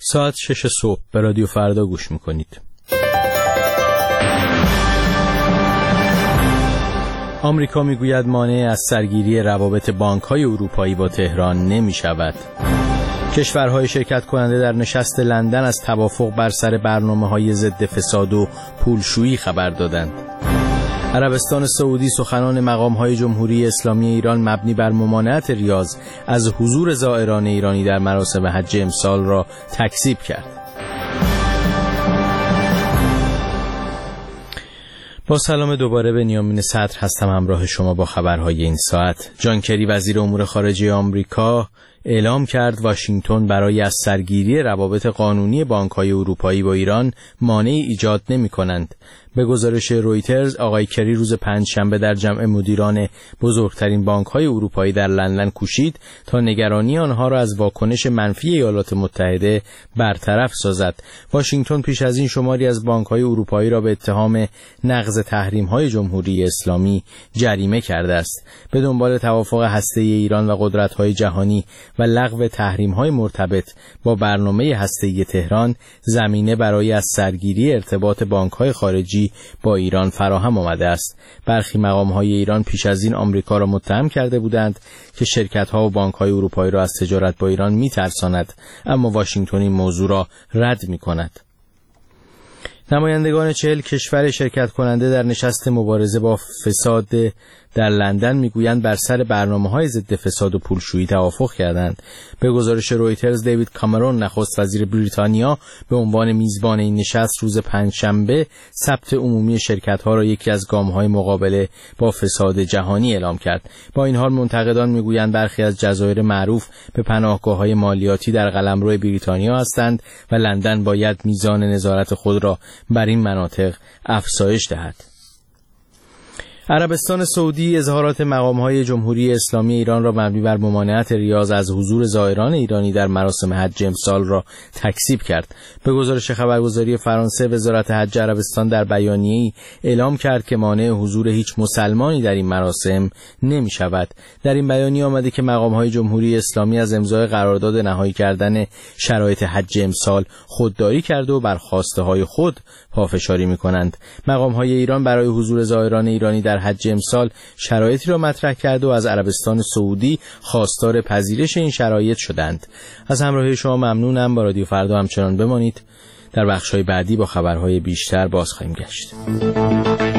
ساعت 6 صبح به رادیو فردا گوش میکنید. آمریکا میگوید مانع از سرگیری روابط بانک‌های اروپایی با تهران نمی‌شود. کشورهای شرکت کننده در نشست لندن از توافق بر سر برنامه‌های ضد فساد و پولشویی خبر دادند. عربستان سعودی سخنان مقام‌های جمهوری اسلامی ایران مبنی بر ممانعت ریاض از حضور زائران ایرانی در مراسم حج امسال را تکذیب کرد. با سلام دوباره، بنیامین صدر هستم همراه شما با خبرهای این ساعت. جان کری وزیر امور خارجه آمریکا اعلام کرد واشنگتن برای از سرگیری روابط قانونی بانک‌های اروپایی با ایران مانعی ایجاد نمی‌کنند. به گزارش رویترز، آقای کری روز پنجشنبه در جمع مدیران بزرگترین بانک‌های اروپایی در لندن کوشید تا نگرانی آنها را از واکنش منفی ایالات متحده برطرف سازد. واشنگتن پیش از این شماری از بانک‌های اروپایی را به اتهام نقض تحریم‌های جمهوری اسلامی جریمه کرده است. به دنبال توافق هسته‌ای ایران و قدرت‌های جهانی و لغو تحریم‌های مرتبط با برنامه هسته‌ای تهران، زمینه برای از سرگیری ارتباط بانک‌های خارجی با ایران فراهم آمده است. برخی مقام‌های ایران پیش از این آمریکا را متهم کرده بودند که شرکت‌ها و بانک‌های اروپایی را از تجارت با ایران می‌ترساند، اما واشنگتن این موضوع را رد می‌کند. نمایندگان 40 کشور شرکت کننده در نشست مبارزه با فساد در لندن میگویند بر سر برنامه‌های ضد فساد و پولشویی توافق کردند. به گزارش رویترز، دیوید کامرون نخست وزیر بریتانیا به عنوان میزبان این نشست روز پنجشنبه ثبت عمومی شرکت‌ها را یکی از گام‌های مقابله با فساد جهانی اعلام کرد. با این حال منتقدان میگویند برخی از جزایر معروف به پناهگاه‌های مالیاتی در قلمرو بریتانیا هستند و لندن باید میزان نظارت خود را بر این مناطق افزایش دهد. عربستان سعودی اظهارات مقام‌های جمهوری اسلامی ایران را مبنی بر ممانعت ریاض از حضور زائران ایرانی در مراسم حج امسال را تکذیب کرد. به گزارش خبرگزاری فرانسه، وزارت حج عربستان در بیانیه‌ای اعلام کرد که مانع حضور هیچ مسلمانی در این مراسم نمی‌شود. در این بیانیه آمده که مقام‌های جمهوری اسلامی از امضای قرارداد نهایی کردن شرایط حج امسال خودداری کرده و بر خواسته‌های خود پافشاری می‌کنند. مقام‌های ایران برای حضور زائران ایرانی در حج امسال شرایطی را مطرح کرده و از عربستان سعودی خواستار پذیرش این شرایط شدند. از همراهی شما ممنونم. با رادیو فردا همچنان بمانید. در بخش‌های بعدی با خبرهای بیشتر باز خواهیم گشت.